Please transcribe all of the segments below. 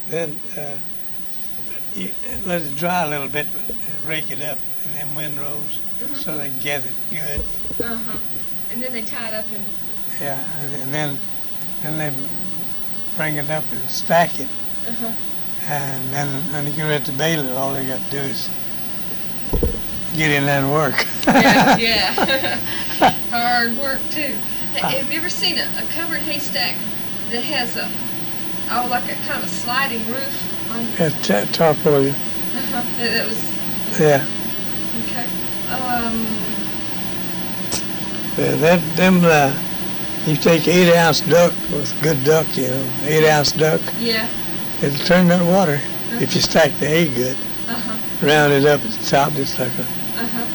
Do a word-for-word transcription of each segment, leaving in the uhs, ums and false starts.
Then uh, you let it dry a little bit, but rake it up in them windrows Mhm. so they can get it good. Uh huh. And then they tie it up in. Yeah, and then then they bring it up and stack it, Uh huh. and then when you get ready to bale it, all they got to do is get in there and work. Yeah, yeah. Hard work too. Ha- Have you ever seen a, a covered haystack that has a oh like a kind of a sliding roof on? Yeah, t- tarpaulin. Uh-huh. That, that was Yeah, okay. Um. yeah, that them. Uh, you take eight ounce duck with good duck, you know, eight ounce duck. Yeah. It'll turn that water if you stack the hay good. Uh huh. Round it up at the top just like a. Uh huh.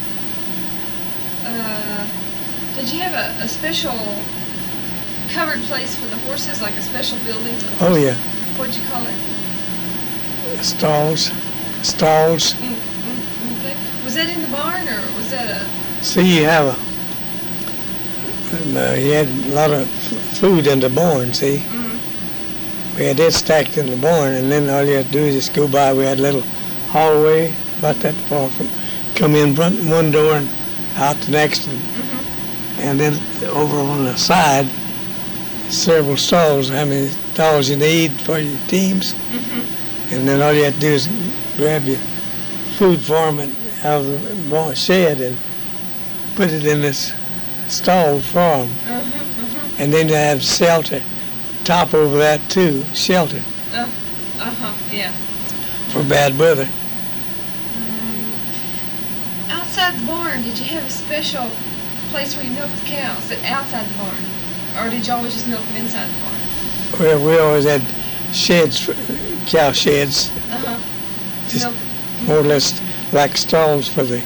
Uh. Did you have a, a special covered place for the horses, like a special building for the Oh horses? yeah, What'd you call it? stalls, stalls. Mm, mm, okay. Was that in the barn or was that a? See, you have a. Um, uh, you had a lot of f- food in the barn. See, Mm, we had it stacked in the barn, and then all you had to do is just go by. We had a little hallway about that far from. Come in front one door and out the next, and, mm-hmm. and then over on the side, several stalls. How many stalls you need for your teams? Mm-hmm. And then all you have to do is grab your food for 'em and out of the barn shed and put it in this stall for 'em. Uh-huh. Uh-huh. And then you have shelter, top over that too, shelter Uh, uh-huh. Yeah. for bad weather. Um, outside the barn, did you have a special place where you milked the cows? That outside the barn, or did you always just milk them inside the barn? Well, we always had sheds, for, cow sheds, Uh huh. just Milk. more or less like stalls for the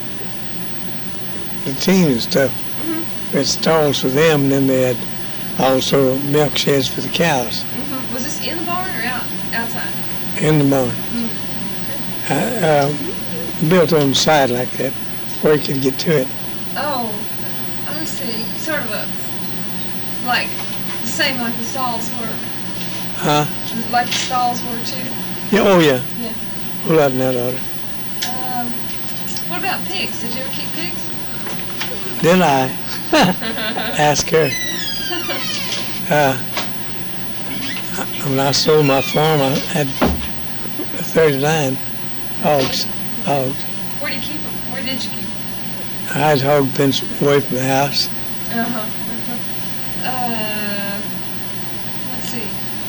the team and stuff. Mm-hmm. We had stalls for them, and then they had also milk sheds for the cows Mm-hmm. Was this in the barn or out outside? in the barn. Mm. Uh, uh, built on the side like that, where you could get to it. Oh, I see. Sort of a like the same like the stalls were, Huh? like the stalls were too. Yeah, oh yeah. Yeah. A whole lot in that order. Um, what about pigs? Did you ever keep pigs? Then I asked her. Uh, when I sold my farm, I had thirty-nine hogs. Hogs. Where did you keep them? Where did you keep them? I had hog pens away from the house. Uh-huh. Uh-huh. Uh, let's see.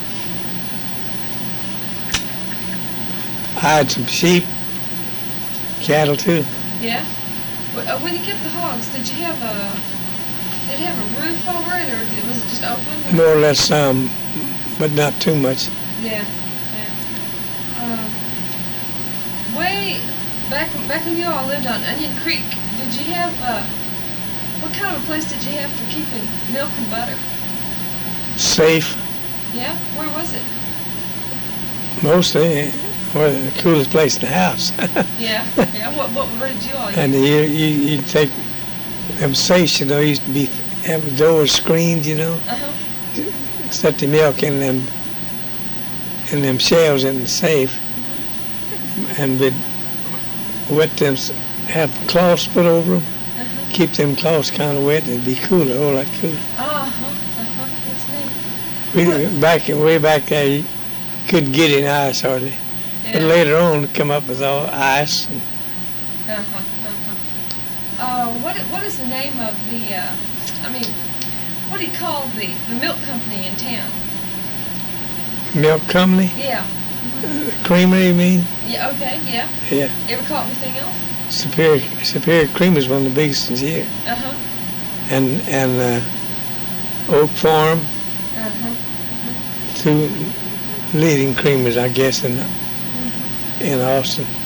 I had some sheep, cattle too. Yeah? Wh- uh, When you kept the hogs, did you have a, did it have a roof over it, or did- was it just open? More or less some, but not too much. Yeah, yeah. Um, way back back when you all lived on Onion Creek, did you have uh, what kind of a place did you have for keeping milk and butter? Safe, Yeah, where was it? mostly. Well, the coolest place in the house. Yeah, yeah. What what where did you all? And you you you take them safes, you know, used to be have the doors screened, you know. Uh huh. Set the milk in them in them shelves in the safe, and we'd wet them, s- have cloths put over them, Uh huh. keep them cloths kind of wet, and it'd be cooler, a whole lot cooler. Uh huh. Uh huh. That's neat. We back way back there, you couldn't get any ice hardly, Yeah. but later on, come up with all ice. And Uh huh. Uh huh. Uh, what i- what is the name of the? Uh, I mean, what do you call the the milk company in town? milk company, Yeah. creamery, you mean? Yeah. Okay. Yeah. Yeah, You ever caught anything else? Superior Superior Creamery is one of the biggest ones here, Uh huh. and and uh, Oak Farm, Uh huh. two leading creamers, I guess, in in Austin.